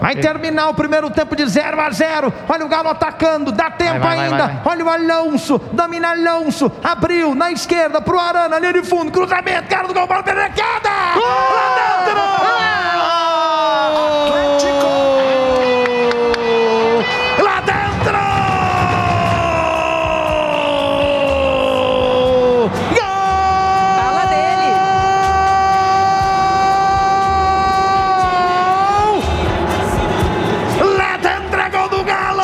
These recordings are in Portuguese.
Vai terminar o primeiro tempo de 0-0. Olha o Galo atacando, dá tempo ainda. Vai. Olha o Alonso, domina Alonso, abriu na esquerda pro Arana, linha de fundo, cruzamento, cara do gol, bola penetrada! Lá dentro! Lá dentro! Gol! Fala dele! Lá dentro é gol do Galo!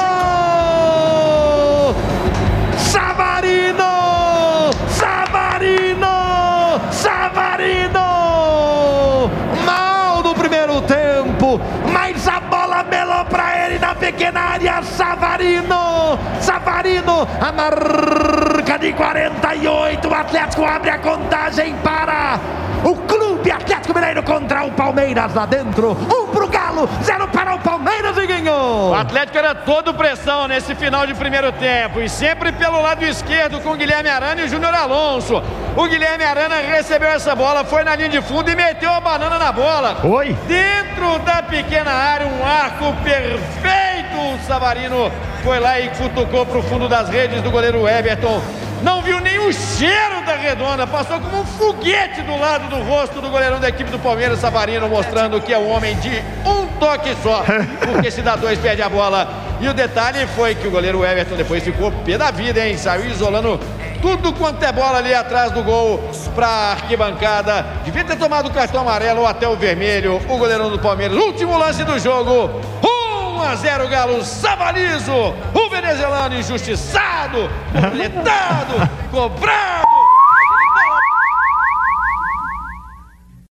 Savarino! Mal no primeiro tempo, mas a bola melou pra ele na pequena área. Savarino, a marca de 48. O Atlético abre a contagem para o Clube Atlético Mineiro contra o Palmeiras lá dentro. 1 pro Galo, 0 para o Palmeiras e ganhou. O Atlético era todo pressão nesse final de primeiro tempo e sempre pelo lado esquerdo com o Guilherme Arana e o Júnior Alonso. O Guilherme Arana recebeu essa bola, foi na linha de fundo e meteu a banana na bola. Oi. Dentro da pequena área, um arco perfeito. O Savarino foi lá e cutucou para o fundo das redes do goleiro Everton. Não viu nem o cheiro da redonda, passou como um foguete do lado do rosto do goleirão da equipe do Palmeiras, Savarino, mostrando que é um homem de um toque só, porque se dá dois perde a bola. E o detalhe foi que o goleiro Everton depois ficou pé da vida, hein? Saiu isolando tudo quanto é bola ali atrás do gol para a arquibancada. Devia ter tomado o cartão amarelo ou até o vermelho. O goleirão do Palmeiras, último lance do jogo. 1-0 Galo, Savalizo, o venezuelano injustiçado, completado, cobrado.